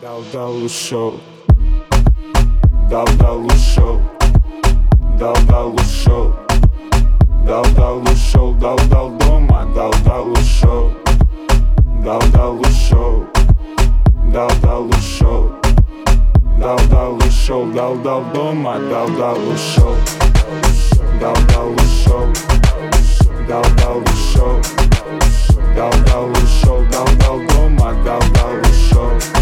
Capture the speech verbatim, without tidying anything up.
Дал-дал ушел, дал-дал ушел, дал-дал ушел, дал-дал ушел, дал-дал дома, дал-дал ушел, дал-дал ушел, дал-дал ушел, дал-дал ушел, дал-дал дома, дал-дал ушел, дал-дал ушел, дал-дал ушел, дал-дал ушел, дал-дал дома, дал-дал ушел.